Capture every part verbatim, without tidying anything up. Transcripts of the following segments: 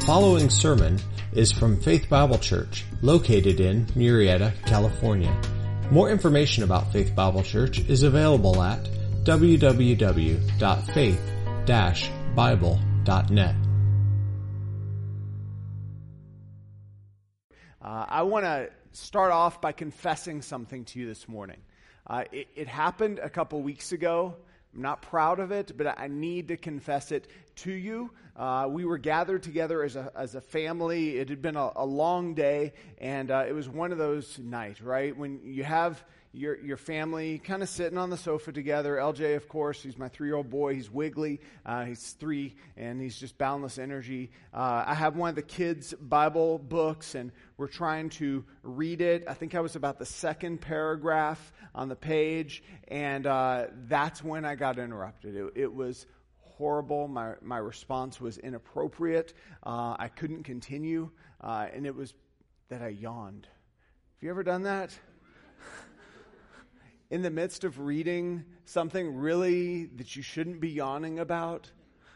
following sermon is from Faith Bible Church, located in Murrieta, California. More information about Faith Bible Church is available at w w w dot faith dash bible dot net. Uh, I want to start off by confessing something to you this morning. Uh, it, it happened a couple weeks ago. I'm not proud of it, but I need to confess it to you. Uh, we were gathered together as a as a family. It had been a, a long day, and uh, it was one of those nights, right? When you have your your family kind of sitting on the sofa together. L J, of course, he's my three-year-old boy. He's wiggly. Uh, he's three, and he's just boundless energy. Uh, I have one of the kids' Bible books, and we're trying to read it. I think I was about the second paragraph on the page, and uh, that's when I got interrupted. It, it was horrible. My my response was inappropriate. Uh, I couldn't continue, uh, and it was that I yawned. Have you ever done that? In the midst of reading something really that you shouldn't be yawning about?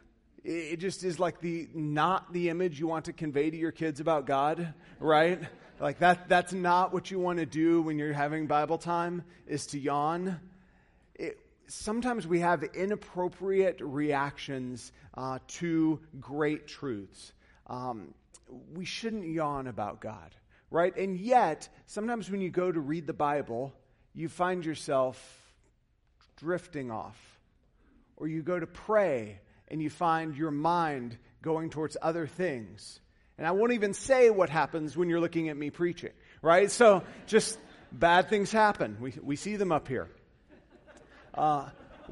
It just is like the not the image you want to convey to your kids about God, right? Like that that's not what you want to do when you're having Bible time, is to yawn. It, sometimes we have inappropriate reactions uh, to great truths. Um, we shouldn't yawn about God, right? And yet, sometimes when you go to read the Bible, you find yourself drifting off. Or you go to pray and you find your mind going towards other things. And I won't even say what happens when you're looking at me preaching, right? So just bad things happen. We we see them up here. Uh,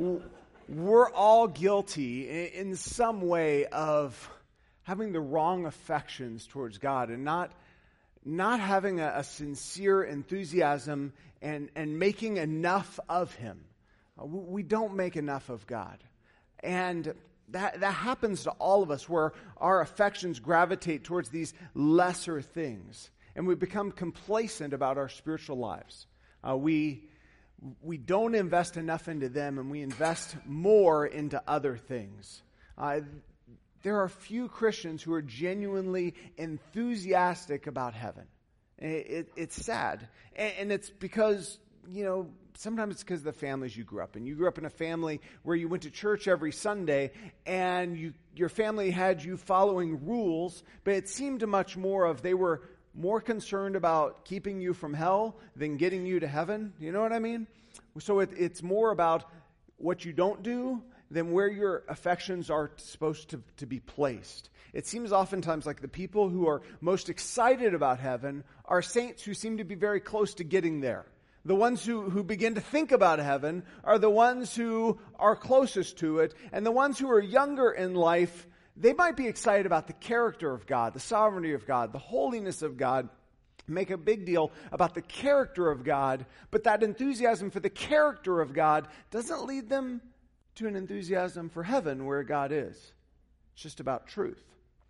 we're all guilty in, in some way of having the wrong affections towards God and not not having a, a sincere enthusiasm and, and making enough of Him. Uh, we don't make enough of God. And that, that happens to all of us, where our affections gravitate towards these lesser things. And we become complacent about our spiritual lives. Uh, we, we don't invest enough into them, and we invest more into other things. Uh, There are few Christians who are genuinely enthusiastic about heaven. It, it, it's sad. And, and it's because, you know, sometimes it's because of the families you grew up in. You grew up in a family where you went to church every Sunday, and you, your family had you following rules, but it seemed much more of they were more concerned about keeping you from hell than getting you to heaven. You know what I mean? So it, it's more about what you don't do than where your affections are supposed to, to be placed. It seems oftentimes like the people who are most excited about heaven are saints who seem to be very close to getting there. The ones who, who begin to think about heaven are the ones who are closest to it, and the ones who are younger in life, they might be excited about the character of God, the sovereignty of God, the holiness of God, make a big deal about the character of God, but that enthusiasm for the character of God doesn't lead them to an enthusiasm for heaven where God is. It's just about truth.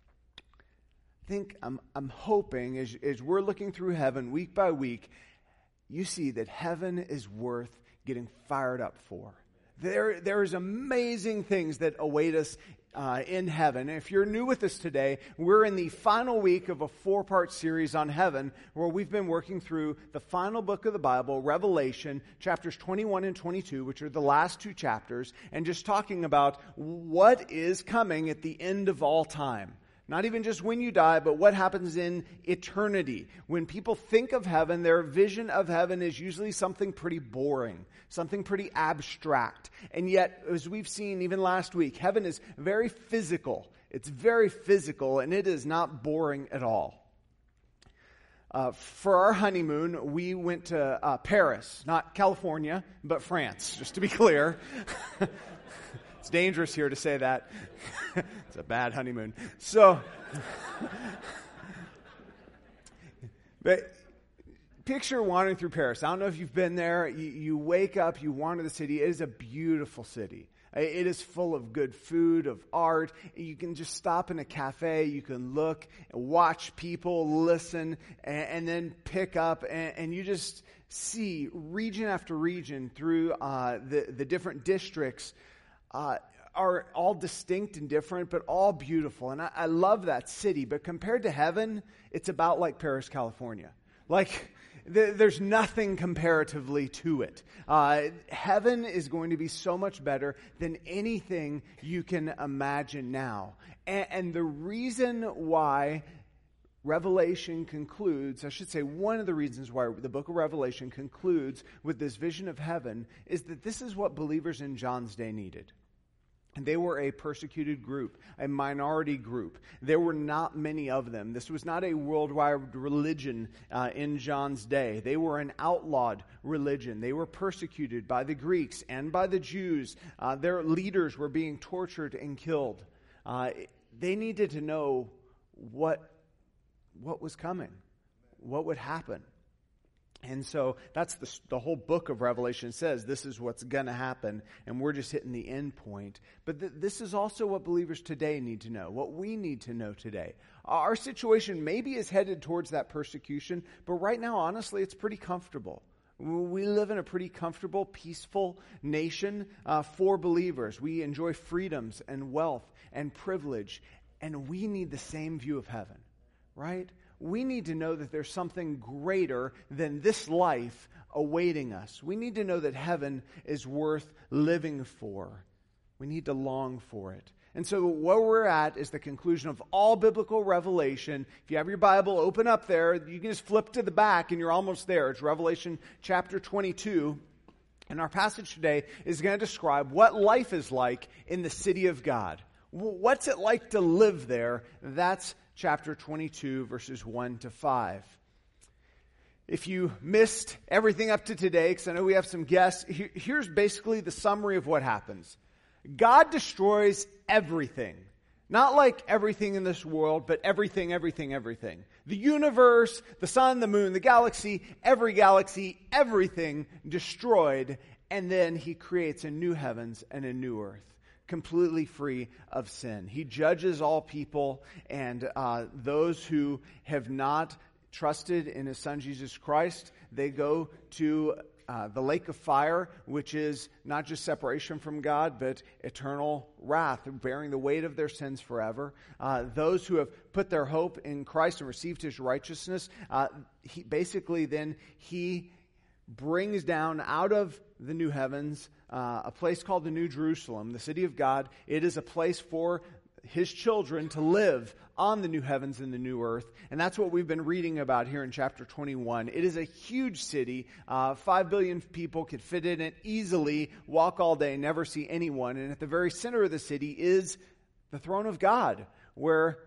I think I'm, I'm hoping as, as we're looking through heaven week by week, you see that heaven is worth getting fired up for. There, there's amazing things that await us uh, in heaven. And if you're new with us today, we're in the final week of a four-part series on heaven, where we've been working through the final book of the Bible, Revelation, chapters twenty-one and twenty-two, which are the last two chapters, and just talking about what is coming at the end of all time. Not even just when you die, but what happens in eternity. When people think of heaven, their vision of heaven is usually something pretty boring, something pretty abstract. And yet, as we've seen even last week, heaven is very physical. It's very physical, and it is not boring at all. Uh, for our honeymoon, we went to uh, Paris, not California, but France, just to be clear. It's dangerous here to say that. It's a bad honeymoon. So, but picture wandering through Paris. I don't know if you've been there. You, you wake up, you wander the city. It is a beautiful city. It is full of good food, of art. You can just stop in a cafe. You can look, watch people, listen, and, and then pick up. And, and you just see region after region through uh, the, the different districts. Uh, are all distinct and different, but all beautiful. And I, I love that city. But compared to heaven, it's about like Paris, California. Like, th- there's nothing comparatively to it. Uh, heaven is going to be so much better than anything you can imagine now. And, and the reason why Revelation concludes, I should say one of the reasons why the book of Revelation concludes with this vision of heaven is that this is what believers in John's day needed. And they were a persecuted group, a minority group. There were not many of them. This was not a worldwide religion uh, in John's day. They were an outlawed religion. They were persecuted by the Greeks and by the Jews. Uh, their leaders were being tortured and killed. Uh, they needed to know what what was coming, what would happen. And so that's the, the whole book of Revelation says this is what's going to happen, and we're just hitting the end point. But th- this is also what believers today need to know, what we need to know today. Our situation maybe is headed towards that persecution, but right now, honestly, it's pretty comfortable. We live in a pretty comfortable, peaceful nation uh, for believers. We enjoy freedoms and wealth and privilege, and we need the same view of heaven. Right? We need to know that there's something greater than this life awaiting us. We need to know that heaven is worth living for. We need to long for it. And so where we're at is the conclusion of all biblical revelation. If you have your Bible, open up there. You can just flip to the back and you're almost there. It's Revelation chapter twenty-two. And our passage today is going to describe what life is like in the city of God. What's it like to live there? That's chapter twenty-two, verses one to five. If you missed everything up to today, because I know we have some guests, here's basically the summary of what happens. God destroys everything. Not like everything in this world, but everything, everything, everything. The universe, the sun, the moon, the galaxy, every galaxy, everything destroyed. And then he creates a new heavens and a new earth, completely free of sin. He judges all people, and uh, those who have not trusted in his son Jesus Christ, they go to uh, the lake of fire, which is not just separation from God, but eternal wrath, bearing the weight of their sins forever. Uh, those who have put their hope in Christ and received his righteousness, uh, he, basically then he brings down out of the new heavens uh, a place called the New Jerusalem, the city of God. It is a place for his children to live on the new heavens and the new earth. And that's what we've been reading about here in chapter twenty-one. It is a huge city. Uh, Five billion people could fit in it easily, walk all day, never see anyone. And at the very center of the city is the throne of God, where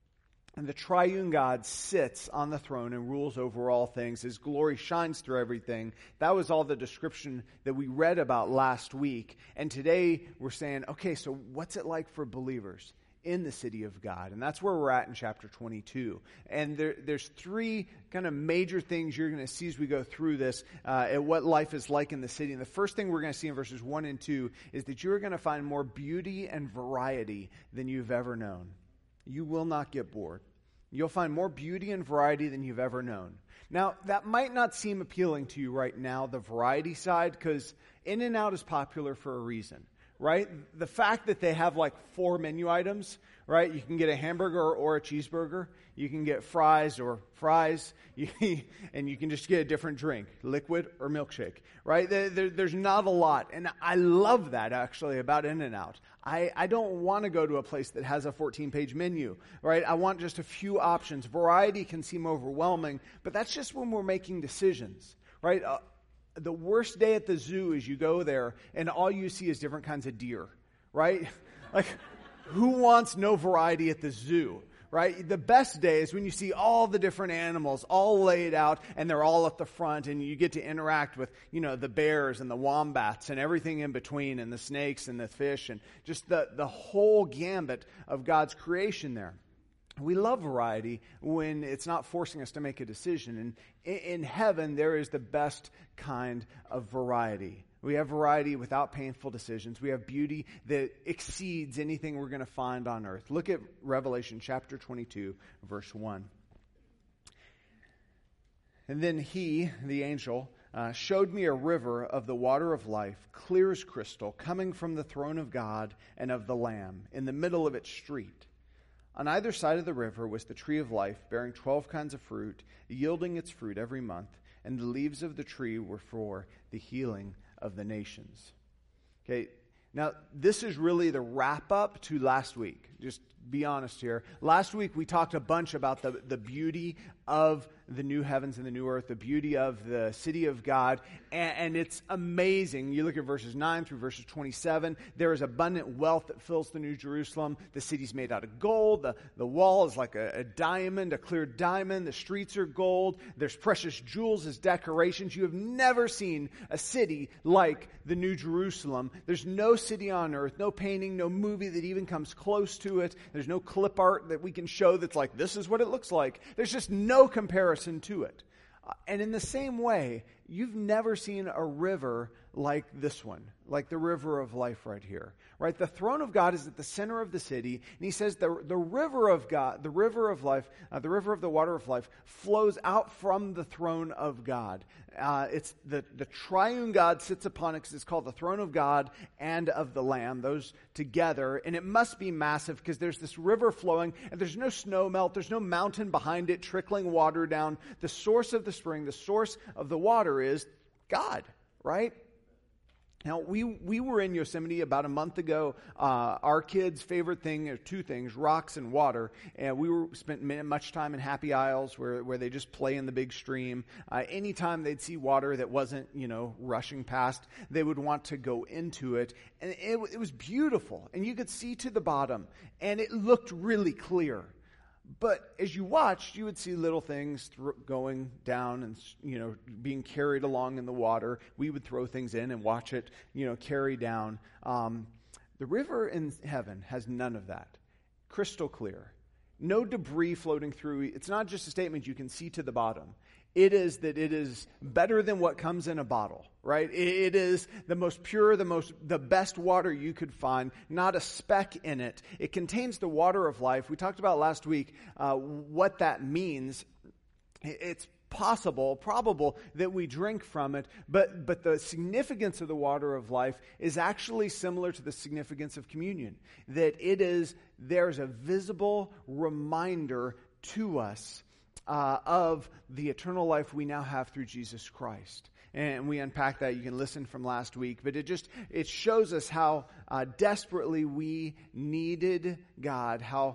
and the triune God sits on the throne and rules over all things. His glory shines through everything. That was all the description that we read about last week. And today we're saying, okay, so what's it like for believers in the city of God? And that's where we're at in chapter twenty-two. And there, there's three kind of major things you're going to see as we go through this, uh, at what life is like in the city. And the first thing we're going to see in verses one and two is that you're going to find more beauty and variety than you've ever known. You will not get bored. You'll find more beauty and variety than you've ever known. Now, that might not seem appealing to you right now, the variety side, because In-N-Out is popular for a reason, right? The fact that they have like four menu items, right? You can get a hamburger or a cheeseburger. You can get fries or fries, and you can just get a different drink, liquid or milkshake, right? There, there, there's not a lot, and I love that actually about In-N-Out. I, I don't want to go to a place that has a fourteen-page menu, right? I want just a few options. Variety can seem overwhelming, but that's just when we're making decisions, right? Uh, the worst day at the zoo is you go there, and all you see is different kinds of deer, right? Like, who wants no variety at the zoo? Right? The best day is when you see all the different animals all laid out and they're all at the front, and you get to interact with, you know, the bears and the wombats and everything in between, and the snakes and the fish, and just the, the whole gambit of God's creation there. We love variety when it's not forcing us to make a decision. And in, in heaven, there is the best kind of variety. We have variety without painful decisions. We have beauty that exceeds anything we're going to find on earth. Look at Revelation chapter twenty-two, verse one. And then he, the angel, uh, showed me a river of the water of life, clear as crystal, coming from the throne of God and of the Lamb, in the middle of its street. On either side of the river was the tree of life, bearing twelve kinds of fruit, yielding its fruit every month, and the leaves of the tree were for the healing of the nations. Okay, now this is really the wrap-up to last week. Just be honest here. Last week we talked a bunch about the, the beauty of the new heavens and the new earth, the beauty of the city of God, and, and it's amazing. You look at verses nine through verses twenty-seven, there is abundant wealth that fills the New Jerusalem. The city's made out of gold. The, the wall is like a, a diamond, a clear diamond. The streets are gold. There's precious jewels as decorations. You have never seen a city like the New Jerusalem. There's no city on earth, no painting, no movie that even comes close to it. There's no clip art that we can show that's like, this is what it looks like. There's just no comparison to it. Uh, and in the same way, you've never seen a river like this one, like the river of life right here, right? The throne of God is at the center of the city, and he says the, the river of God, the river of life, uh, the river of the water of life flows out from the throne of God. Uh, it's the, the triune God sits upon it because it's called the throne of God and of the Lamb, those together, and it must be massive because there's this river flowing, and there's no snow melt, there's no mountain behind it trickling water down. The source of the spring, the source of the water is God, right? Now, we we were in Yosemite about a month ago. Uh, our kids' favorite thing are two things, rocks and water. And we were spent much time in Happy Isles where, where they just play in the big stream. Uh, anytime they'd see water that wasn't, you know, rushing past, they would want to go into it. And it, it was beautiful. And you could see to the bottom. And it looked really clear. But as you watched, you would see little things th- going down and, you know, being carried along in the water. We would throw things in and watch it, you know, carry down. Um, the river in heaven has none of that. Crystal clear. No debris floating through. It's not just a statement you can see to the bottom. It is that it is better than what comes in a bottle, right? It is the most pure, the most, the best water you could find, not a speck in it. It contains the water of life. We talked about last week uh, what that means. It's possible, probable that we drink from it, but, but the significance of the water of life is actually similar to the significance of communion. That it is, there's a visible reminder to us Uh, of the eternal life we now have through Jesus Christ. And we unpack that. You can listen from last week. But it just, it shows us how uh, desperately we needed God, how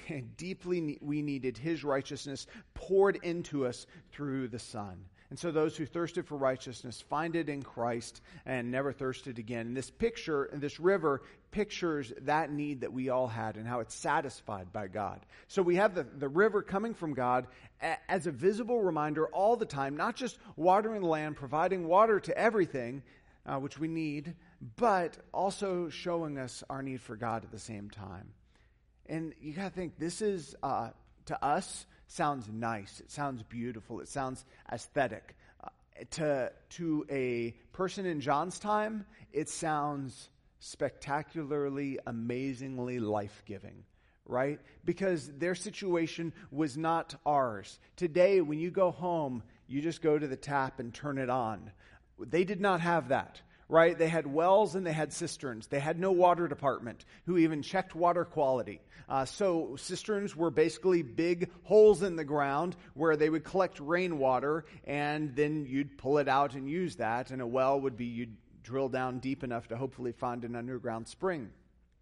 deeply we needed His righteousness poured into us through the Son. And so those who thirsted for righteousness find it in Christ and never thirsted again. And this picture, and this river pictures that need that we all had and how it's satisfied by God. So we have the, the river coming from God a, as a visible reminder all the time, not just watering the land, providing water to everything, uh, which we need, but also showing us our need for God at the same time. And you got to think, this is, uh, to us, sounds nice. It sounds beautiful. It sounds aesthetic. Uh, to to a person in John's time, it sounds spectacularly, amazingly life-giving, right? Because their situation was not ours. Today, when you go home, you just go to the tap and turn it on. They did not have that. Right? They had wells and they had cisterns. They had no water department who even checked water quality. Uh, so cisterns were basically big holes in the ground where they would collect rainwater, and then you'd pull it out and use that. And a well would be you'd drill down deep enough to hopefully find an underground spring.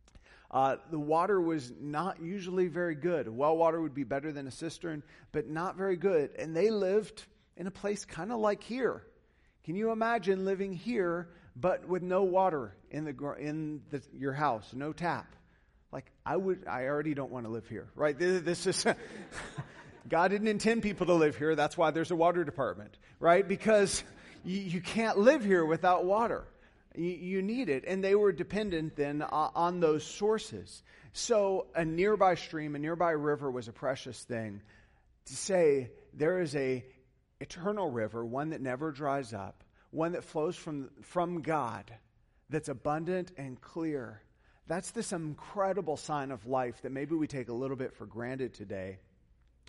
Uh, the water was not usually very good. Well water would be better than a cistern, but not very good. And they lived in a place kind of like here. Can you imagine living here but with no water in the in the, your house, no tap? Like, I would, I already don't want to live here, right? This, this is, God didn't intend people to live here. That's why there's a water department, right? Because you, you can't live here without water. You, you need it. And they were dependent then on, on those sources. So a nearby stream, a nearby river was a precious thing. To say there is a eternal river, one that never dries up, one that flows from, from God, that's abundant and clear. That's this incredible sign of life that maybe we take a little bit for granted today.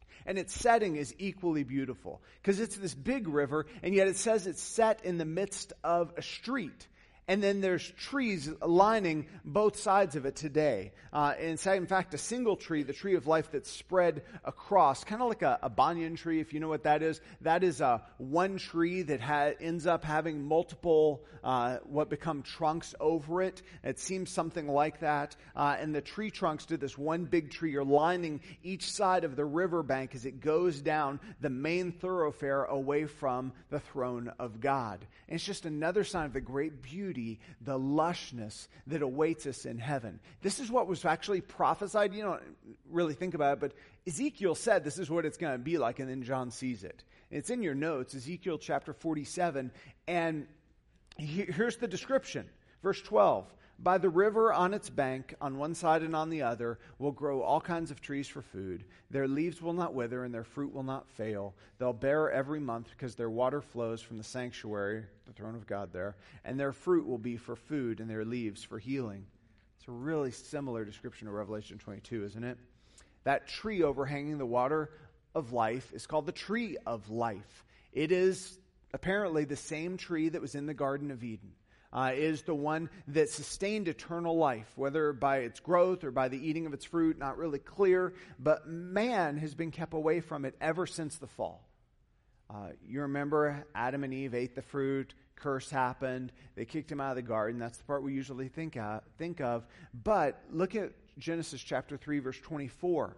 And its setting is equally beautiful because it's this big river, and yet it says it's set in the midst of a street. And then there's trees lining both sides of it today. Uh, in fact, a single tree, the tree of life that's spread across, kind of like a, a banyan tree, if you know what that is. That is a one tree that ha- ends up having multiple, uh, what become trunks over it. It seems something like that. Uh, and the tree trunks to this one big tree are lining each side of the riverbank as it goes down the main thoroughfare away from the throne of God. And it's just another sign of the great beauty, the lushness that awaits us in heaven. This is what was actually prophesied. You don't really think about it, but Ezekiel said this is what it's going to be like, and then John sees it. It's in your notes, Ezekiel chapter forty-seven, and here's the description. Verse twelve. By the river on its bank, on one side and on the other, will grow all kinds of trees for food. Their leaves will not wither, and their fruit will not fail. They'll bear every month, because their water flows from the sanctuary, the throne of God there, and their fruit will be for food, and their leaves for healing. It's a really similar description of Revelation twenty-two, isn't it? That tree overhanging the water of life is called the tree of life. It is apparently the same tree that was in the Garden of Eden. Uh, is the one that sustained eternal life, whether by its growth or by the eating of its fruit, not really clear, but man has been kept away from it ever since the fall. Uh, you remember Adam and Eve ate the fruit, curse happened, they kicked him out of the garden. That's the part we usually think of, think of. But look at Genesis chapter three, verse twenty-four.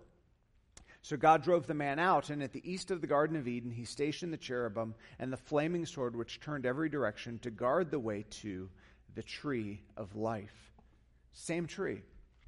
So God drove the man out, and at the east of the Garden of Eden, he stationed the cherubim and the flaming sword, which turned every direction to guard the way to the tree of life. Same tree.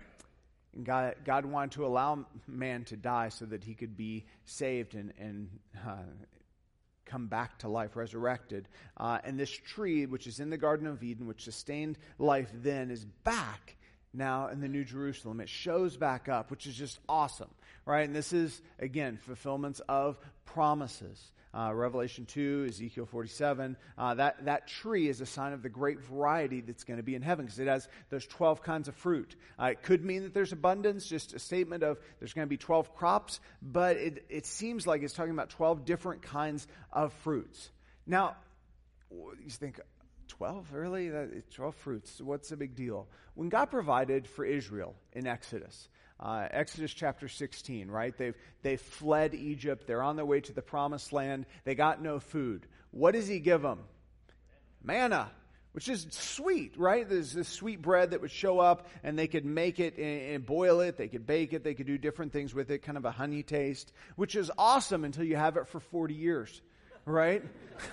And God, God wanted to allow man to die so that he could be saved and, and uh, come back to life, resurrected. Uh, and this tree, which is in the Garden of Eden, which sustained life then, is back now in the New Jerusalem. It shows back up, which is just awesome, right? And this is, again, fulfillments of promises. Uh, Revelation two, Ezekiel forty-seven. Uh, that, that tree is a sign of the great variety that's going to be in heaven, because it has those twelve kinds of fruit. Uh, it could mean that there's abundance, just a statement of there's going to be twelve crops, but it, it seems like it's talking about twelve different kinds of fruits. Now, you think, twelve, really? twelve fruits. What's the big deal? When God provided for Israel in Exodus, uh, Exodus chapter sixteen, right? They've, they've fled Egypt. They're on their way to the promised land. They got no food. What does he give them? Manna, which is sweet, right? There's this sweet bread that would show up, and they could make it and, and boil it. They could bake it. They could do different things with it, kind of a honey taste, which is awesome until you have it for forty years, right?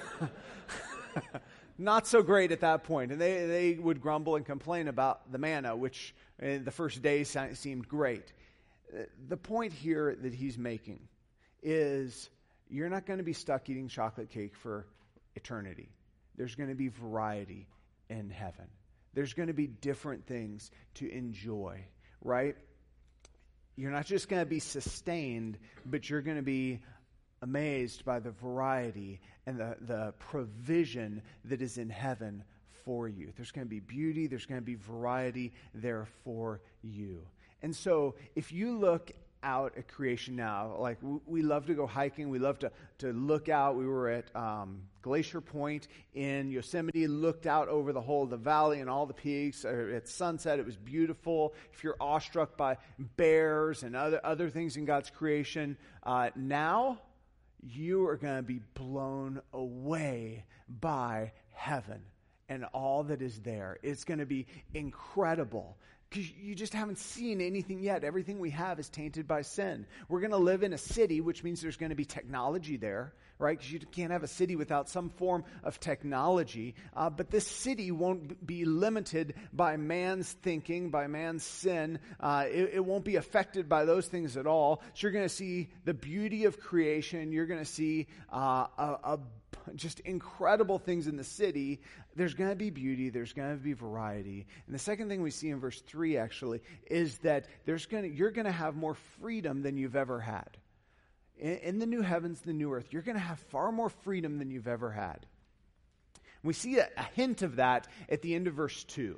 Not so great at that point. And they, they would grumble and complain about the manna, which in the first day seemed great. The point here that he's making is you're not going to be stuck eating chocolate cake for eternity. There's going to be variety in heaven. There's going to be different things to enjoy, right? You're not just going to be sustained, but you're going to be amazed by the variety and the, the provision that is in heaven for you. There's going to be beauty, there's going to be variety there for you. And so if you look out at creation now, like we love to go hiking, we love to, to look out. We were at um, Glacier Point in Yosemite, looked out over the whole of the valley and all the peaks. At sunset, it was beautiful. If you're awestruck by bears and other, other things in God's creation, uh, now you are going to be blown away by heaven and all that is there. It's going to be incredible because you just haven't seen anything yet. Everything we have is tainted by sin. We're going to live in a city, which means there's going to be technology there, right? Because you can't have a city without some form of technology. Uh, but this city won't be limited by man's thinking, by man's sin. Uh, it, it won't be affected by those things at all. So you're going to see the beauty of creation. You're going to see uh, a, a just incredible things in the city. There's going to be beauty. There's going to be variety. And the second thing we see in verse three actually is that there's going to, you're going to have more freedom than you've ever had. In, in the new heavens, the new earth, you're going to have far more freedom than you've ever had. We see a, a hint of that at the end of verse two.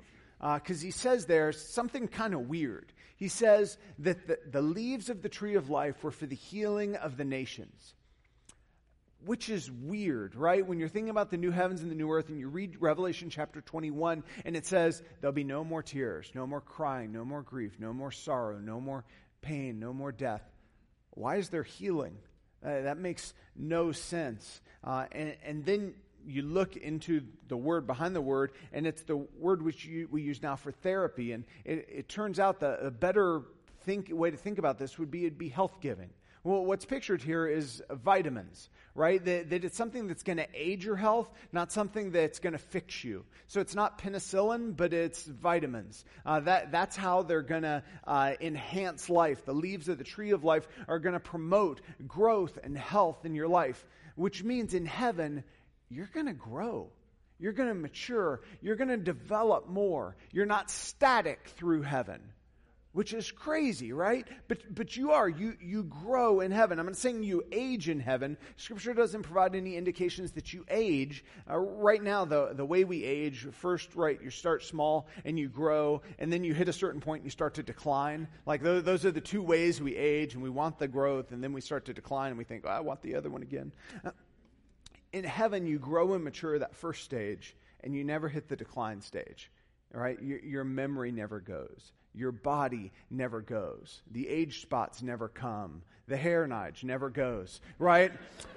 because uh, he says there something kind of weird. He says that the, the leaves of the tree of life were for the healing of the nations, which is weird, right? When you're thinking about the new heavens and the new earth, and you read Revelation chapter twenty-one, and it says there'll be no more tears, no more crying, no more grief, no more sorrow, no more pain, no more death. Why is there healing? Uh, that makes no sense. Uh, and, and then you look into the word behind the word, and it's the word which you, we use now for therapy. And it, it turns out that a better think, way to think about this would be it'd be health-giving. Well, what's pictured here is vitamins, right? That, that it's something that's going to aid your health, not something that's going to fix you. So it's not penicillin, but it's vitamins. Uh, that that's how they're going to uh, enhance life. The leaves of the tree of life are going to promote growth and health in your life, which means in heaven, you're going to grow. You're going to mature. You're going to develop more. You're not static through heaven. Which is crazy, right? But but you are. You you grow in heaven. I'm not saying you age in heaven. Scripture doesn't provide any indications that you age. Uh, right now, the, the way we age, first, right, you start small and you grow, and then you hit a certain point and you start to decline. Like those, those are the two ways we age, and we want the growth, and then we start to decline, and we think, oh, I want the other one again. Uh, in heaven, you grow and mature that first stage, and you never hit the decline stage, right? Your, your memory never goes. Your body never goes. The age spots never come. The hair nudge never goes, right?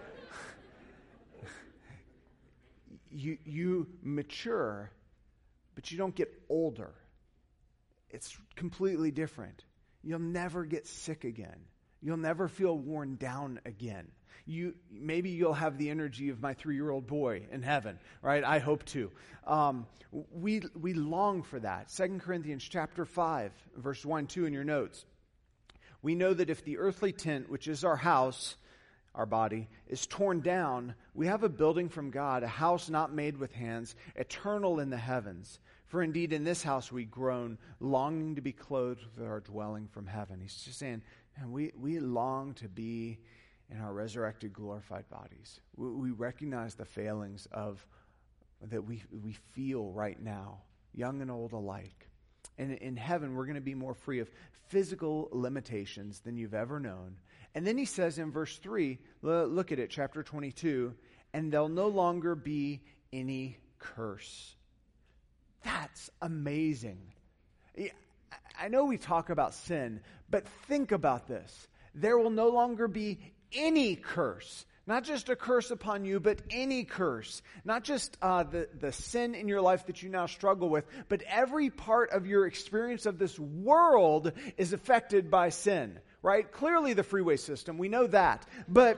you you mature, but you don't get older. It's completely different. You'll never get sick again. You'll never feel worn down again. You maybe you'll have the energy of my three-year-old boy in heaven, right? I hope to. Um, we we long for that. Second Corinthians chapter five, verse one, two in your notes. We know that if the earthly tent, which is our house, our body, is torn down, we have a building from God, a house not made with hands, eternal in the heavens. For indeed in this house we groan, longing to be clothed with our dwelling from heaven. He's just saying, man, we, we long to be in our resurrected, glorified bodies. We, we recognize the failings of that we we feel right now, young and old alike. And in heaven, we're going to be more free of physical limitations than you've ever known. And then he says in verse three, look at it, chapter twenty-two, and there'll no longer be any curse. That's amazing. I know we talk about sin, but think about this. There will no longer be any curse. Not just a curse upon you, but any curse. Not just uh, the, the sin in your life that you now struggle with, but every part of your experience of this world is affected by sin, right? Clearly the freeway system, we know that. But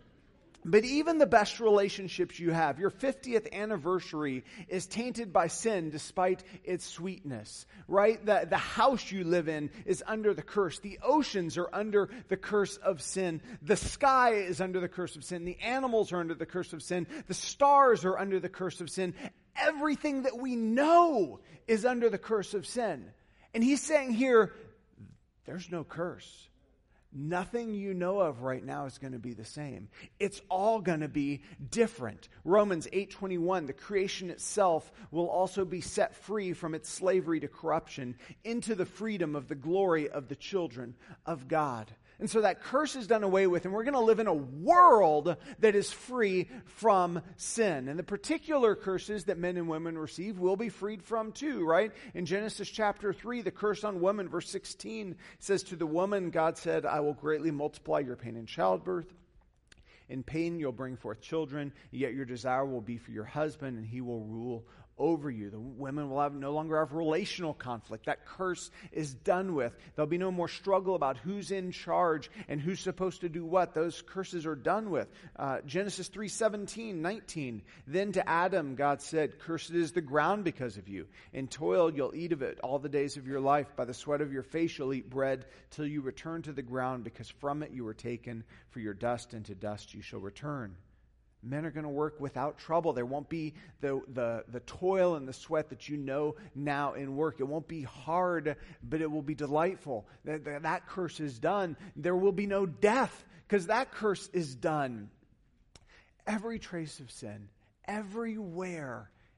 But even the best relationships you have, your fiftieth anniversary is tainted by sin despite its sweetness, right? The, the house you live in is under the curse. The oceans are under the curse of sin. The sky is under the curse of sin. The animals are under the curse of sin. The stars are under the curse of sin. Everything that we know is under the curse of sin. And he's saying here, there's no curse. Nothing you know of right now is going to be the same. It's all going to be different. Romans eight twenty-one, the creation itself will also be set free from its slavery to corruption into the freedom of the glory of the children of God. And so that curse is done away with, and we're going to live in a world that is free from sin. And the particular curses that men and women receive will be freed from too, right? In Genesis chapter three, the curse on woman, verse sixteen, says, to the woman, God said, I will greatly multiply your pain in childbirth. In pain you'll bring forth children, yet your desire will be for your husband, and he will rule over you. The women will have no longer have relational conflict. That curse is done with. There'll be no more struggle about who's in charge and who's supposed to do what. Those curses are done with. Uh, Genesis three seventeen, nineteen. Then to Adam, God said, cursed is the ground because of you. In toil you'll eat of it all the days of your life. By the sweat of your face you'll eat bread till you return to the ground, because from it you were taken. For your dust, and to dust you shall return. Men are going to work without trouble. There won't be the, the, the toil and the sweat that you know now in work. It won't be hard, but it will be delightful. That, that, that curse is done. There will be no death, because that curse is done. Every trace of sin, everywhere,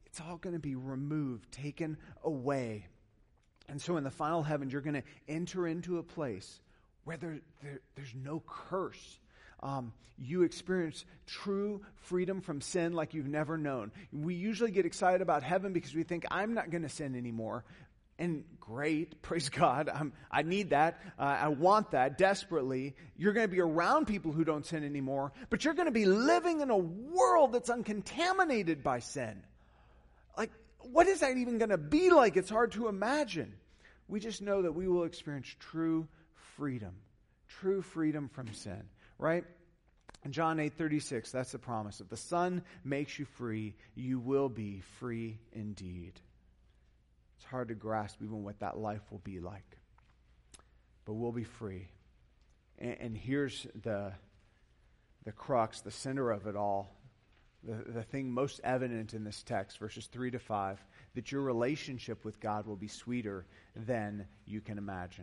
It's all going to be removed, taken away. And so in the final heavens, you're going to enter into a place where there, there, there's no curse. Um, you experience true freedom from sin like you've never known. We usually get excited about heaven because we think, I'm not going to sin anymore. And great, praise God, I'm, I need that. Uh, I want that desperately. You're going to be around people who don't sin anymore, but you're going to be living in a world that's uncontaminated by sin. Like, what is that even going to be like? It's hard to imagine. We just know that we will experience true freedom, true freedom from sin, right? In John eight thirty-six, that's the promise. If the Son makes you free, you will be free indeed. It's hard to grasp even what that life will be like. But we'll be free. And, and here's the, the crux, the center of it all. The, the thing most evident in this text, verses three to five, that your relationship with God will be sweeter than you can imagine.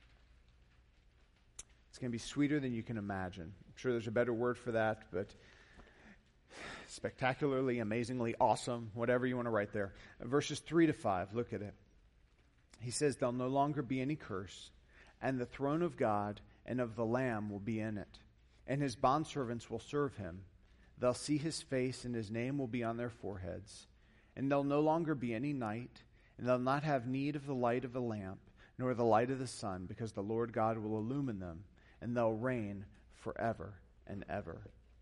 It's going to be sweeter than you can imagine. I'm sure there's a better word for that, but spectacularly, amazingly, awesome, whatever you want to write there. Verses three to five, look at it. He says, there'll no longer be any curse, and the throne of God and of the Lamb will be in it, and his bondservants will serve him. They'll see his face, and his name will be on their foreheads. And there'll no longer be any night, and they'll not have need of the light of the lamp, nor the light of the sun, because the Lord God will illumine them, and they'll reign forever and ever.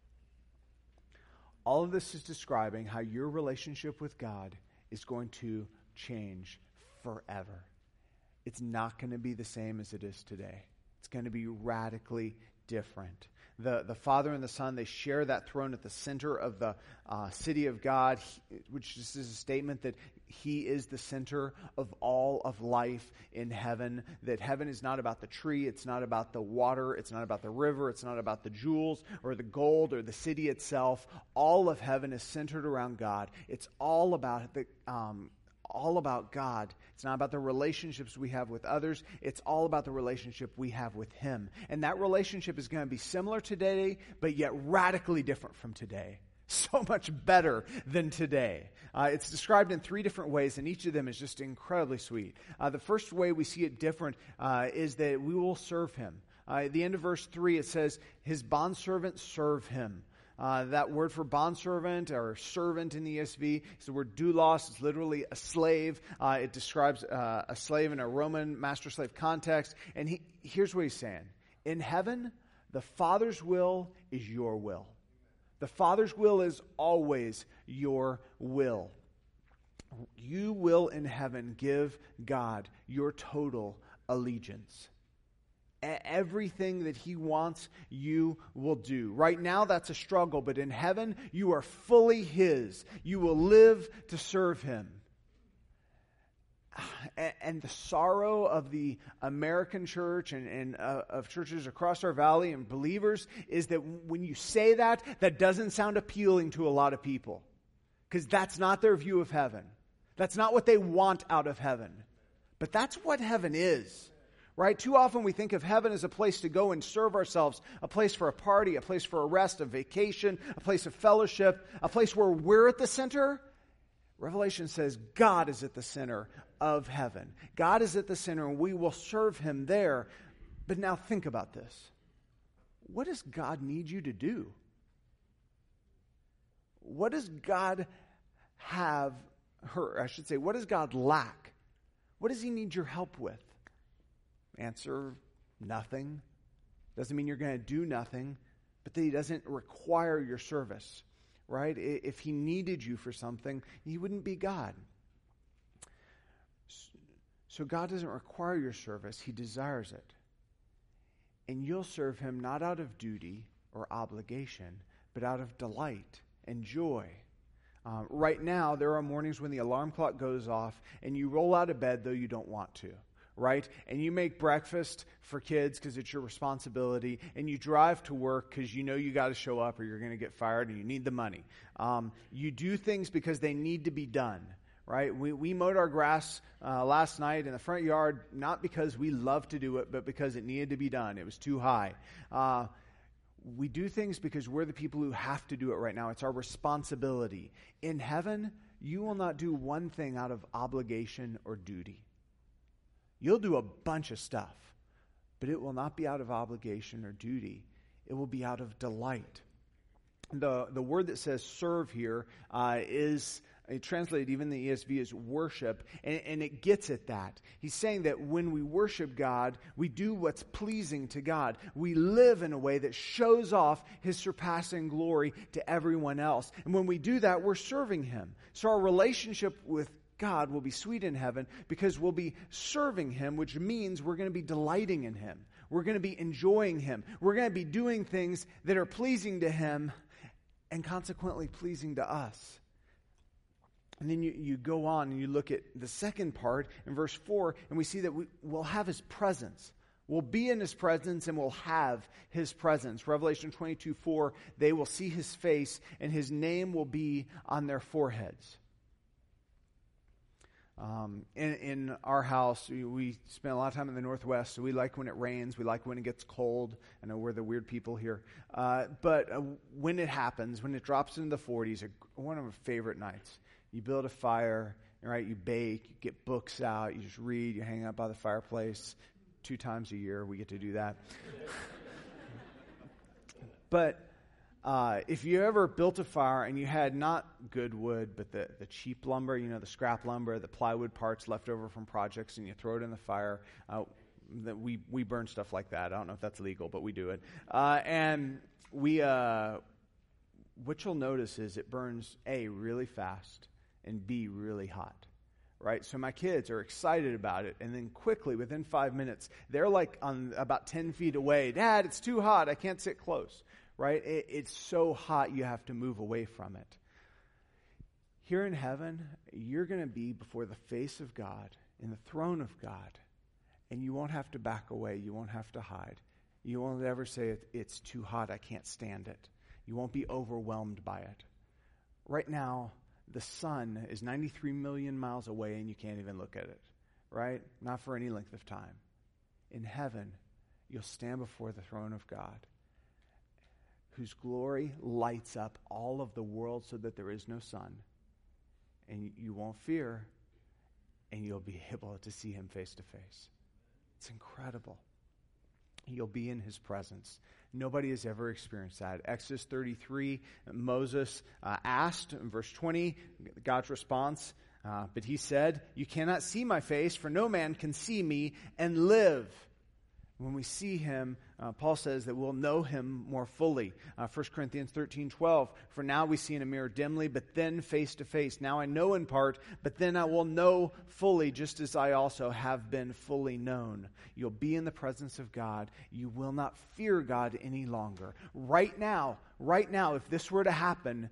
All of this is describing how your relationship with God is going to change forever. It's not going to be the same as it is today. It's going to be radically different. The, the Father and the Son, they share that throne at the center of the uh, city of God, which is a statement that he is the center of all of life in heaven, that heaven is not about the tree, it's not about the water, it's not about the river, it's not about the jewels or the gold or the city itself. All of heaven is centered around God. It's all about the um, all about God. It's not about the relationships we have with others. It's all about the relationship we have with him. And that relationship is going to be similar today, but yet radically different from today. So much better than today. Uh, it's described in three different ways, and each of them is just incredibly sweet. Uh, the first way we see it different uh, is that we will serve him. Uh, at the end of verse three, it says, his bondservants serve him. Uh, that word for bondservant or servant in the E S V is the word doulos. It's literally a slave. Uh, it describes uh, a slave in a Roman master-slave context. And he, here's what he's saying. In heaven, the Father's will is your will. The Father's will is always your will. You will in heaven give God your total allegiance. Everything that he wants, you will do. Right now, that's a struggle, but in heaven, you are fully his. You will live to serve him. And the sorrow of the American church and, and uh, of churches across our valley and believers is that when you say that, that doesn't sound appealing to a lot of people. Because that's not their view of heaven. That's not what they want out of heaven. But that's what heaven is. Right? Too often we think of heaven as a place to go and serve ourselves, a place for a party, a place for a rest, a vacation, a place of fellowship, a place where we're at the center. Revelation says God is at the center of heaven. God is at the center and we will serve him there. But now think about this. What does God need you to do? What does God have, or I should say, what does God lack? What does he need your help with? Answer, nothing. Doesn't mean you're going to do nothing, but that he doesn't require your service, right? If he needed you for something, he wouldn't be God. So God doesn't require your service, he desires it. And you'll serve him not out of duty or obligation, but out of delight and joy. Uh, right now, there are mornings when the alarm clock goes off and you roll out of bed though you don't want to. Right? And you make breakfast for kids because it's your responsibility, and you drive to work because you know you got to show up or you're going to get fired and you need the money. Um, you do things because they need to be done, right? We we mowed our grass uh, last night in the front yard, not because we love to do it, but because it needed to be done. It was too high. Uh, we do things because we're the people who have to do it right now. It's our responsibility. In heaven, you will not do one thing out of obligation or duty. You'll do a bunch of stuff, but it will not be out of obligation or duty. It will be out of delight. The, the word that says serve here uh, is it translated even in the E S V as worship, and, and it gets at that. He's saying that when we worship God, we do what's pleasing to God. We live in a way that shows off His surpassing glory to everyone else. And when we do that, we're serving Him. So our relationship with God will be sweet in heaven because we'll be serving Him, which means we're going to be delighting in Him. We're going to be enjoying Him. We're going to be doing things that are pleasing to Him and consequently pleasing to us. And then you, you go on and you look at the second part in verse four, and we see that we, we'll have His presence. We'll be in His presence and we'll have His presence. Revelation twenty-two four, they will see His face and His name will be on their foreheads. Um, in, in our house, we, we spend a lot of time in the Northwest, so we like when it rains. We like when it gets cold. I know we're the weird people here. Uh, but uh, when it happens, when it drops into the forties, a, one of our favorite nights. You build a fire, right? You bake, you get books out, you just read, you hang out by the fireplace. Two times a year we get to do that. But uh, if you ever built a fire and you had not good wood, but the, the cheap lumber, you know, the scrap lumber, the plywood parts left over from projects, and you throw it in the fire, uh, that we, we burn stuff like that. I don't know if that's legal, but we do it. Uh, and we, uh, what you'll notice is it burns, A, really fast, and B, really hot, right? So my kids are excited about it, and then quickly, within five minutes, they're like on about ten feet away. Dad, it's too hot. I can't sit close, right? It, it's so hot you have to move away from it. Here in heaven, you're going to be before the face of God, in the throne of God, and you won't have to back away. You won't have to hide. You won't ever say, it's too hot. I can't stand it. You won't be overwhelmed by it. Right now, the sun is ninety-three million miles away and you can't even look at it, right? Not for any length of time. In heaven, you'll stand before the throne of God, whose glory lights up all of the world so that there is no sun. And you won't fear, and you'll be able to see Him face to face. It's incredible. You'll be in His presence. Nobody has ever experienced that. Exodus thirty-three, Moses uh, asked in verse twenty, God's response, uh, but he said, you cannot see my face, for no man can see me and live. When we see Him, uh, Paul says that we'll know Him more fully. Uh, First Corinthians thirteen twelve, for now we see in a mirror dimly, but then face to face. Now I know in part, but then I will know fully, just as I also have been fully known. You'll be in the presence of God. You will not fear God any longer. Right now, right now, if this were to happen,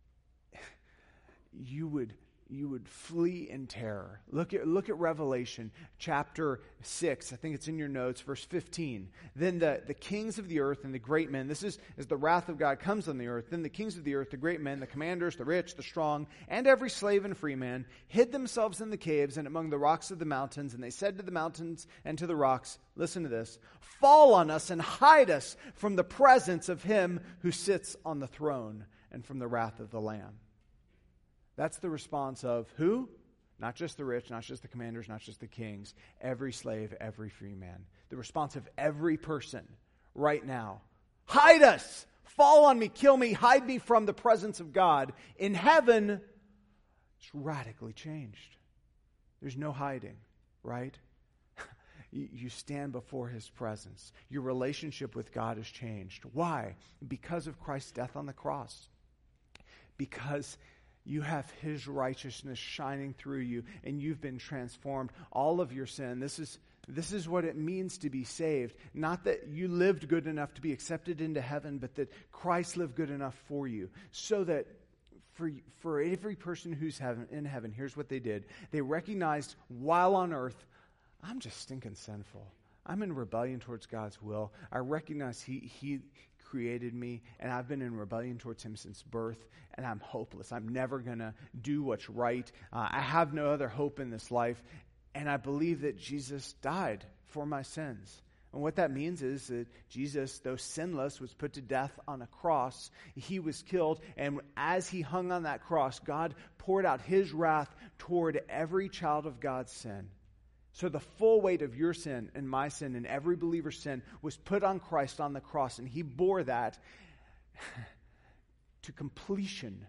you would You would flee in terror. Look at look at Revelation chapter six. I think it's in your notes, verse fifteen. Then the, the kings of the earth and the great men, this is as the wrath of God comes on the earth, then the kings of the earth, the great men, the commanders, the rich, the strong, and every slave and free man, hid themselves in the caves and among the rocks of the mountains. And they said to the mountains and to the rocks, listen to this, fall on us and hide us from the presence of Him who sits on the throne and from the wrath of the Lamb. That's the response of who? Not just the rich, not just the commanders, not just the kings. Every slave, every free man. The response of every person right now. Hide us! Fall on me, kill me, hide me from the presence of God. In heaven, it's radically changed. There's no hiding, right? You stand before His presence. Your relationship with God has changed. Why? Because of Christ's death on the cross. Because you have His righteousness shining through you, and you've been transformed. All of your sin. This is this is what it means to be saved. Not that you lived good enough to be accepted into heaven, but that Christ lived good enough for you, so that for for every person who's heaven, in heaven, here's what they did. They recognized while on earth, I'm just stinking sinful. I'm in rebellion towards God's will. I recognize He He. created me, and I've been in rebellion towards Him since birth, and I'm hopeless. I'm never going to do what's right. Uh, I have no other hope in this life, and I believe that Jesus died for my sins. And what that means is that Jesus, though sinless, was put to death on a cross. He was killed, and as he hung on that cross, God poured out his wrath toward every child of God's sin. So the full weight of your sin and my sin and every believer's sin was put on Christ on the cross, and he bore that to completion.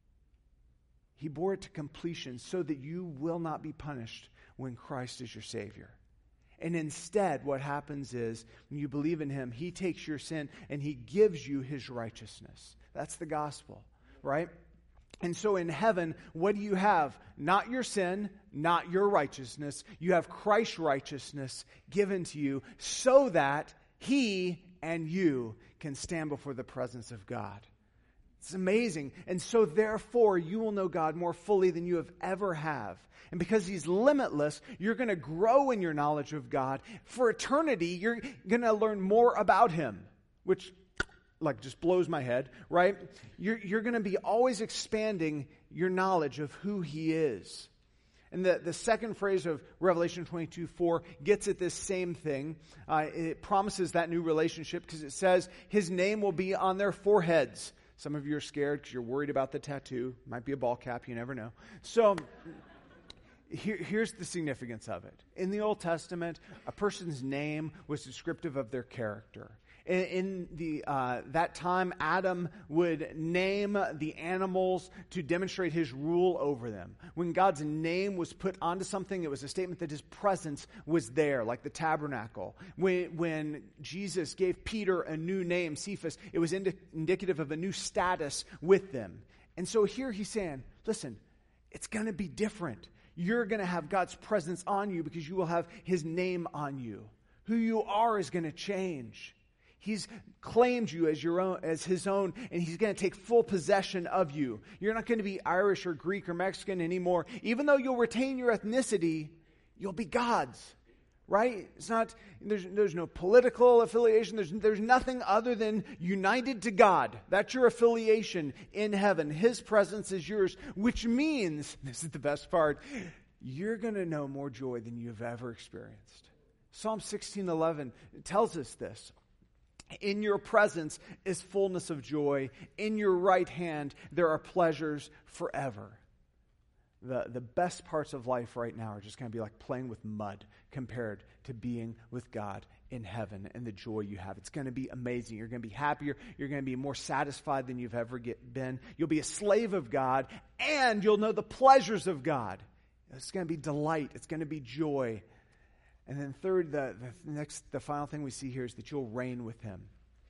He bore it to completion so that you will not be punished when Christ is your Savior. And instead, what happens is, when you believe in him, he takes your sin and he gives you his righteousness. That's the gospel, right? And so in heaven, what do you have? Not your sin, not your righteousness. You have Christ's righteousness given to you so that he and you can stand before the presence of God. It's amazing. And so therefore, you will know God more fully than you have ever have. And because he's limitless, you're going to grow in your knowledge of God. For eternity, you're going to learn more about him, which like just blows my head, right? You're, you're going to be always expanding your knowledge of who he is. And the, the second phrase of Revelation twenty-two four gets at this same thing. Uh, it promises that new relationship because it says his name will be on their foreheads. Some of you are scared because you're worried about the tattoo. Might be a ball cap, you never know. So here, here's the significance of it. In the Old Testament, a person's name was descriptive of their character. In, in the uh, that time, Adam would name the animals to demonstrate his rule over them. When God's name was put onto something, it was a statement that his presence was there, like the tabernacle. When, when Jesus gave Peter a new name, Cephas, it was indi- indicative of a new status with them. And so here he's saying, listen, it's going to be different. You're going to have God's presence on you because you will have his name on you. Who you are is going to change. He's claimed you as your own, as his own, and he's going to take full possession of you. You're not going to be Irish or Greek or Mexican anymore. Even though you'll retain your ethnicity, you'll be God's, right? It's not, there's, there's no political affiliation. There's, there's nothing other than united to God. That's your affiliation in heaven. His presence is yours, which means, this is the best part, you're going to know more joy than you've ever experienced. Psalm sixteen eleven tells us this. In your presence is fullness of joy. In your right hand there are pleasures forever. The, the best parts of life right now are just going to be like playing with mud compared to being with God in heaven and the joy you have. It's going to be amazing. You're going to be happier. You're going to be more satisfied than you've ever get, been. You'll be a slave of God, and you'll know the pleasures of God. It's going to be delight. It's going to be joy. And then third, the, the next, the final thing we see here is that you'll reign with him.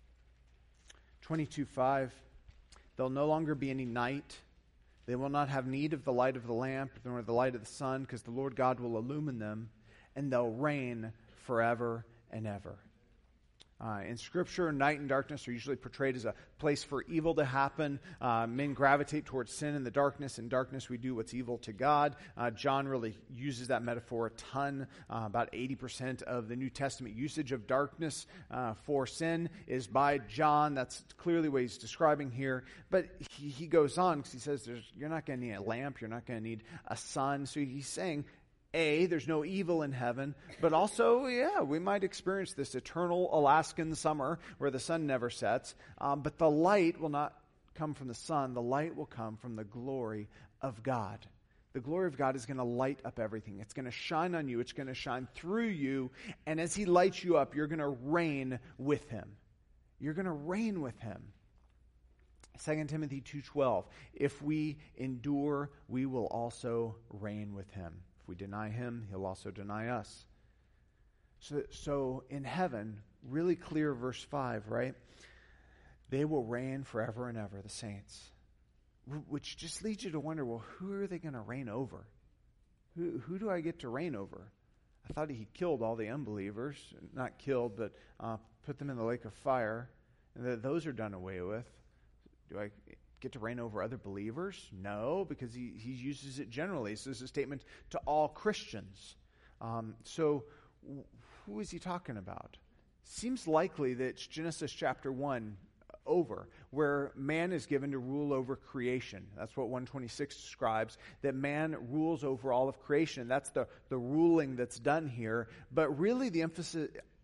twenty-two five, there'll no longer be any night. They will not have need of the light of the lamp, nor the light of the sun, because the Lord God will illumine them, and they'll reign forever and ever. Uh, in Scripture, night and darkness are usually portrayed as a place for evil to happen. Uh, men gravitate towards sin in the darkness. In darkness, we do what's evil to God. Uh, John really uses that metaphor a ton. Uh, about eighty percent of the New Testament usage of darkness uh, for sin is by John. That's clearly what he's describing here. But he, he goes on because he says there's, you're not going to need a lamp. You're not going to need a sun. So he's saying, A, there's no evil in heaven, but also, yeah, we might experience this eternal Alaskan summer where the sun never sets, um, but the light will not come from the sun. The light will come from the glory of God. The glory of God is going to light up everything. It's going to shine on you. It's going to shine through you, and as he lights you up, you're going to reign with him. You're going to reign with him. Second Timothy two twelve, if we endure, we will also reign with him. If we deny him, he'll also deny us. So, so in heaven, really clear verse five, right? They will reign forever and ever, the saints. Which just leads you to wonder, well, who are they going to reign over? Who, who do I get to reign over? I thought he killed all the unbelievers. Not killed, but uh, put them in the lake of fire. And that those are done away with. Do I get to reign over other believers? No, because he, he uses it generally. So it's a statement to all Christians. Um, so w- who is he talking about? Seems likely that it's Genesis chapter one over, where man is given to rule over creation. That's what one twenty-six describes, that man rules over all of creation. That's the, the ruling that's done here. But really the emphasis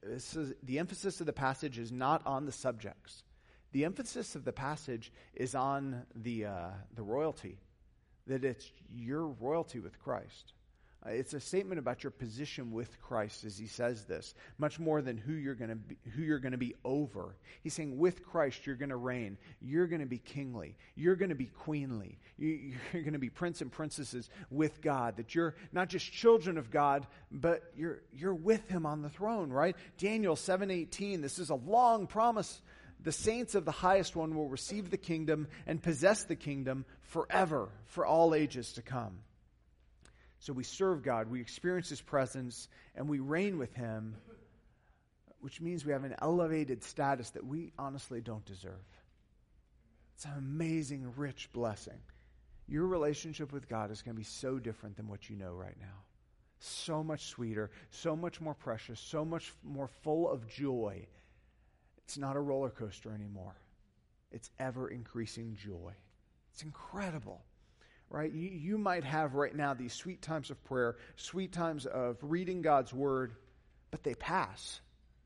this is, the emphasis of the passage is not on the subjects. The emphasis of the passage is on the uh, the royalty, that it's your royalty with Christ. Uh, it's a statement about your position with Christ as he says this, much more than who you're going to be, who you're going to be over. He's saying with Christ you're going to reign. You're going to be kingly. You're going to be queenly. You, you're going to be prince and princesses with God. That you're not just children of God, but you're you're with him on the throne, right? Daniel seven eighteen. This is a long promise. The saints of the highest one will receive the kingdom and possess the kingdom forever, for all ages to come. So we serve God, we experience his presence, and we reign with him, which means we have an elevated status that we honestly don't deserve. It's an amazing, rich blessing. Your relationship with God is going to be so different than what you know right now. So much sweeter, so much more precious, so much more full of joy. It's not a roller coaster anymore. It's ever-increasing joy. It's incredible. Right? You, you might have right now these sweet times of prayer, sweet times of reading God's word, but they pass.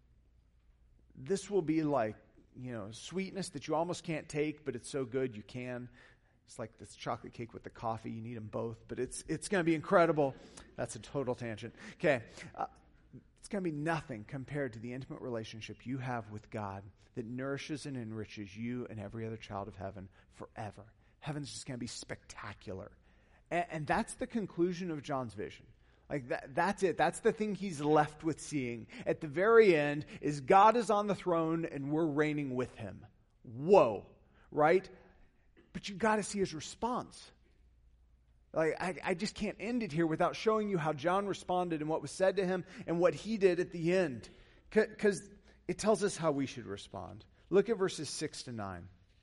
This will be like, you know, sweetness that you almost can't take, but it's so good you can. It's like this chocolate cake with the coffee. You need them both, but it's it's going to be incredible. That's a total tangent. Okay. Uh, it's going to be nothing compared to the intimate relationship you have with God that nourishes and enriches you and every other child of heaven forever. Heaven's just going to be spectacular. And, and that's the conclusion of John's vision. Like that, that's it. That's the thing he's left with seeing. At the very end is God is on the throne and we're reigning with him. Whoa, right? But you got to see his response. Like I, I just can't end it here without showing you how John responded and what was said to him and what he did at the end. Because it tells us how we should respond. Look at verses six to nine.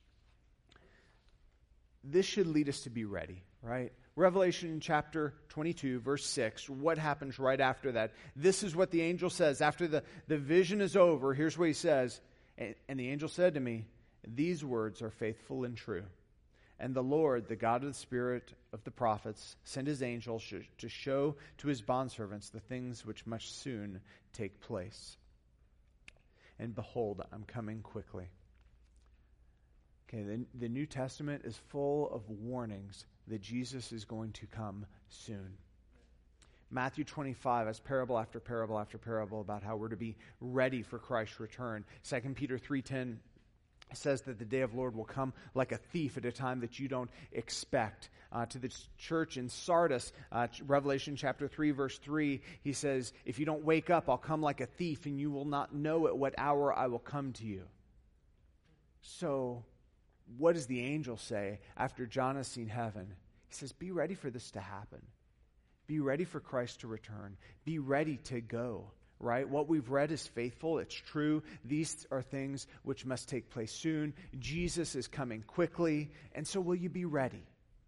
This should lead us to be ready, right? Revelation chapter twenty-two, verse six, what happens right after that? This is what the angel says. After the, the vision is over, here's what he says. And, and the angel said to me, these words are faithful and true. And the Lord, the God of the Spirit of the prophets, sent his angel sh- to show to his bondservants the things which must soon take place. And behold, I'm coming quickly. Okay, the, the New Testament is full of warnings that Jesus is going to come soon. Matthew twenty-five has parable after parable after parable about how we're to be ready for Christ's return. Second Peter three ten says that the day of the Lord will come like a thief at a time that you don't expect. Uh, to the church in Sardis, uh, Revelation chapter three, verse three, he says, if you don't wake up, I'll come like a thief, and you will not know at what hour I will come to you. So, what does the angel say after John has seen heaven? He says, be ready for this to happen. Be ready for Christ to return. Be ready to go, right? What we've read is faithful. It's true. These are things which must take place soon. Jesus is coming quickly. And so will you be ready?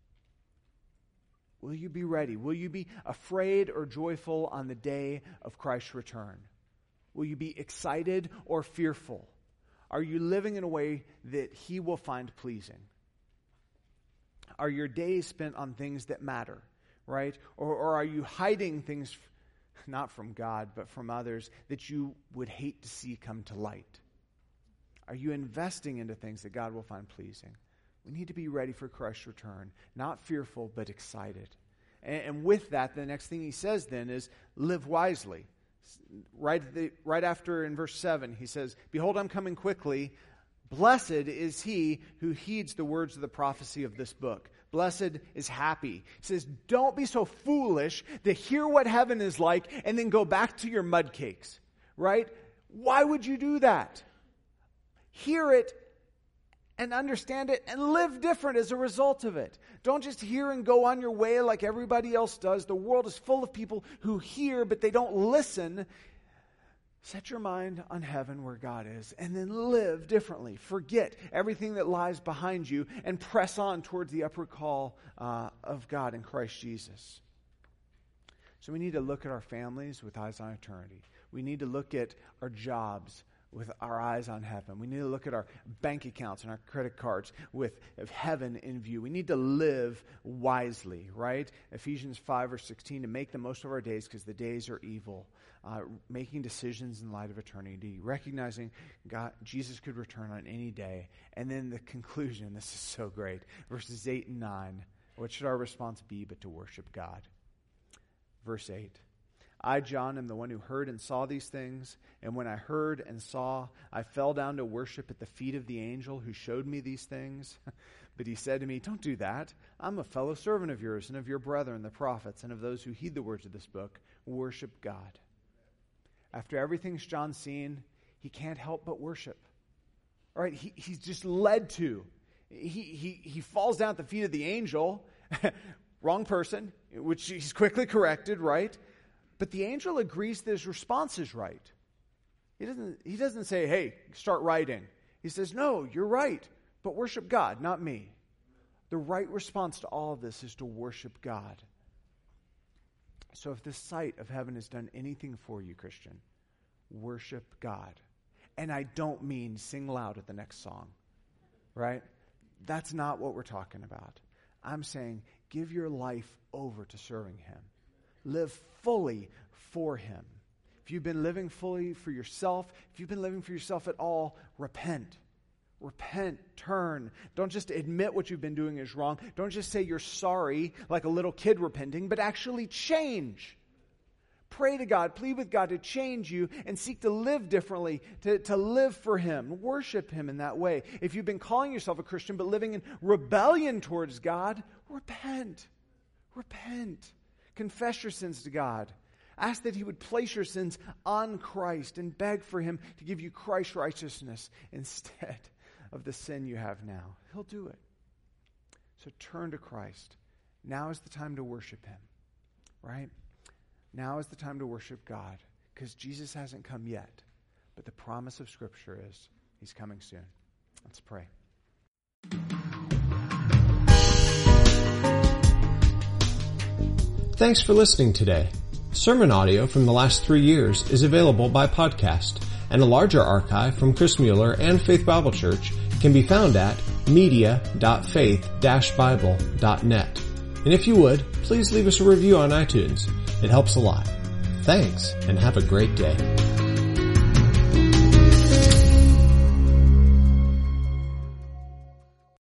Will you be ready? Will you be afraid or joyful on the day of Christ's return? Will you be excited or fearful? Are you living in a way that he will find pleasing? Are your days spent on things that matter, right? Or, or are you hiding things, not from God, but from others, that you would hate to see come to light? Are you investing into things that God will find pleasing? We need to be ready for Christ's return, not fearful, but excited. And, and with that, the next thing he says then is live wisely. Right, the, right after in verse seven, he says, behold, I'm coming quickly. Blessed is he who heeds the words of the prophecy of this book. Blessed is happy. He says, don't be so foolish to hear what heaven is like and then go back to your mud cakes, right? Why would you do that? Hear it and understand it and live different as a result of it. Don't just hear and go on your way like everybody else does. The world is full of people who hear, but they don't listen. Set your mind on heaven where God is and then live differently. Forget everything that lies behind you and press on towards the upward call uh, of God in Christ Jesus. So we need to look at our families with eyes on eternity. We need to look at our jobs with our eyes on heaven. We need to look at our bank accounts and our credit cards with heaven in view. We need to live wisely, right? Ephesians five or sixteen, to make the most of our days because the days are evil. Uh, making decisions in light of eternity, recognizing God, Jesus could return on any day. And then the conclusion, this is so great, verses eight and nine. What should our response be but to worship God? Verse eight. I, John, am the one who heard and saw these things, and when I heard and saw, I fell down to worship at the feet of the angel who showed me these things. But he said to me, don't do that. I'm a fellow servant of yours and of your brethren, the prophets, and of those who heed the words of this book. Worship God. After everything John's seen, he can't help but worship. All right, he, he's just led to. He, he, he falls down at the feet of the angel. Wrong person, which he's quickly corrected, right? But the angel agrees that his response is right. He doesn't, he doesn't say, hey, start writing. He says, no, you're right, but worship God, not me. The right response to all of this is to worship God. So if the sight of heaven has done anything for you, Christian, worship God. And I don't mean sing loud at the next song, right? That's not what we're talking about. I'm saying give your life over to serving Him. Live fully for Him. If you've been living fully for yourself, if you've been living for yourself at all, repent. Repent, turn. Don't just admit what you've been doing is wrong. Don't just say you're sorry like a little kid repenting, but actually change. Pray to God, plead with God to change you and seek to live differently, to, to live for Him, worship Him in that way. If you've been calling yourself a Christian but living in rebellion towards God, repent. Repent. Confess your sins to God. Ask that He would place your sins on Christ and beg for Him to give you Christ's righteousness instead of the sin you have now. He'll do it. So turn to Christ. Now is the time to worship Him, right? Now is the time to worship God because Jesus hasn't come yet. But the promise of Scripture is He's coming soon. Let's pray. Thanks for listening today. Sermon audio from the last three years is available by podcast, and a larger archive from Chris Mueller and Faith Bible Church can be found at media dot faith dash bible dot net. And if you would, please leave us a review on iTunes. It helps a lot. Thanks, and have a great day.